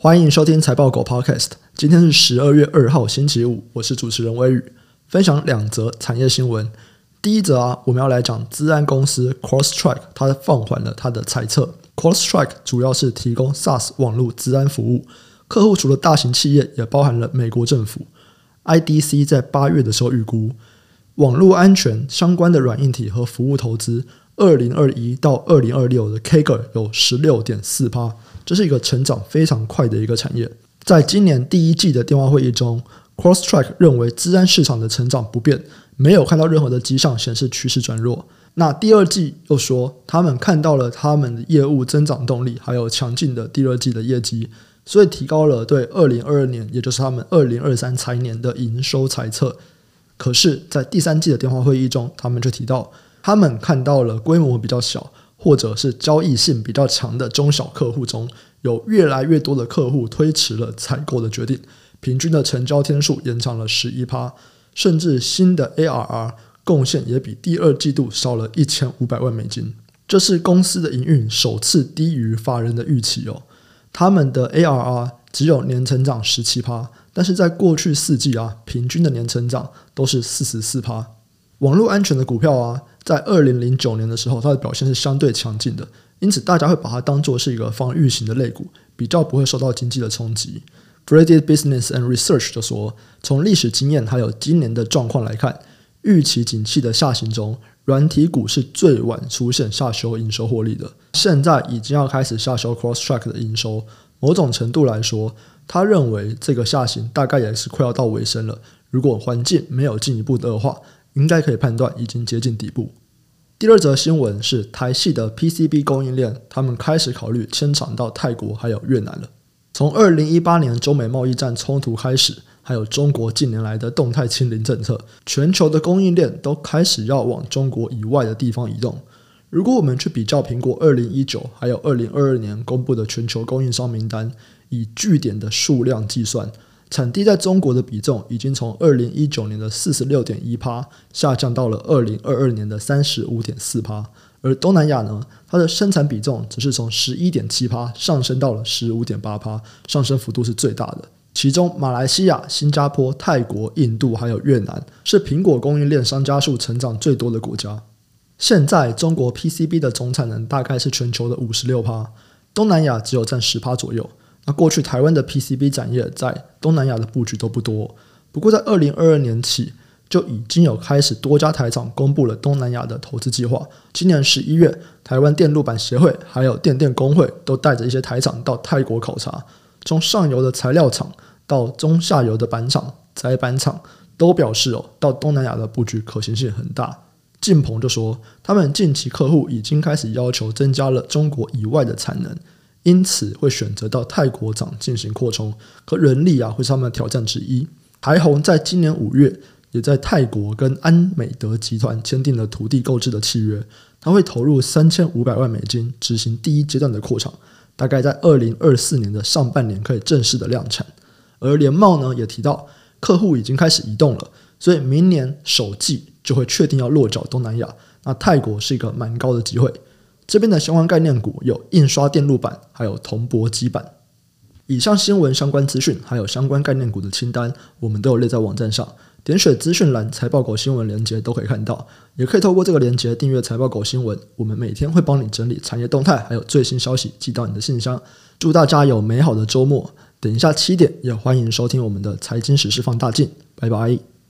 欢迎收听财报狗 Podcast， 今天是12月2号星期五，我是主持人威宇，分享2则产业新闻。第一则我们要来讲资安公司 CrowdStrike， 它放缓了它的财测。CrowdStrike 主要是提供 SaaS 网络资安服务，客户除了大型企业，也包含了美国政府。IDC 在8月的时候预估，网络安全相关的软硬体和服务投资2021到2026的 CAGR 有 16.4%， 这是一个成长非常快的一个产业。在今年第一季的电话会议中， CrowdStrike 认为资安市场的成长不变，没有看到任何的迹象显示趋势转弱。那第二季又说他们看到了他们的业务增长动力，还有强劲的第二季的业绩，所以提高了对2022年，也就是他们2023财年的营收财测。可是在第三季的电话会议中，他们就提到他们看到了规模比较小或者是交易性比较强的中小客户中，有越来越多的客户推迟了采购的决定，平均的成交天数延长了 11%， 甚至新的 ARR 贡献也比第二季度少了1500万美金。这是公司的营运首次低于法人的预期哦。他们的 ARR 只有年成长 17%， 但是在过去4季平均的年成长都是 44%。 网络安全的股票在2009年的时候，它的表现是相对强劲的，因此大家会把它当作是一个防御型的类股，比较不会受到经济的冲击。Graded Business and Research 就说，从历史经验还有今年的状况来看，预期景气的下行中，软体股是最晚出现下修营收获利的。现在已经要开始下修 CrowdStrike 的营收，某种程度来说，他认为这个下行大概也是快要到尾声了。如果环境没有进一步的恶化，应该可以判断已经接近底部。第二则新闻是台系的 PCB 供应链，他们开始考虑迁厂到泰国还有越南了。从2018年中美贸易战冲突开始，还有中国近年来的动态清零政策，全球的供应链都开始要往中国以外的地方移动。如果我们去比较苹果2019还有2022年公布的全球供应商名单，以据点的数量计算，产地在中国的比重已经从2019年的 46.1% 下降到了2022年的 35.4%， 而东南亚呢，它的生产比重只是从 11.7% 上升到了 15.8%， 上升幅度是最大的。其中马来西亚、新加坡、泰国、印度还有越南是苹果供应链商家数成长最多的国家。现在中国 PCB 的总产能大概是全球的 56%， 东南亚只有占 10% 左右。那过去台湾的 PCB 产业在东南亚的布局都不多，不过在2022年起就已经有开始多家台厂公布了东南亚的投资计划。今年11月，台湾电路板协会还有电电工会都带着一些台厂到泰国考察，从上游的材料厂到中下游的板厂、载板厂都表示到东南亚的布局可行性很大。晋鹏就说，他们近期客户已经开始要求增加了中国以外的产能，因此会选择到泰国厂进行扩充，可人力会是他们的挑战之一。台宏在今年5月也在泰国跟安美德集团签订了土地购置的契约，他会投入3500万美金执行第一阶段的扩厂，大概在2024年的上半年可以正式的量产。而联茂呢也提到，客户已经开始移动了，所以明年首季就会确定要落脚东南亚，那泰国是一个蛮高的机会。这边的相关概念股有印刷电路板还有铜箔基板。以上新闻相关资讯还有相关概念股的清单，我们都有列在网站上，点选资讯栏财报狗新闻连结都可以看到，也可以透过这个连结订阅财报狗新闻，我们每天会帮你整理产业动态还有最新消息寄到你的信箱。祝大家有美好的周末，等一下7点也欢迎收听我们的财经时事放大镜，拜拜。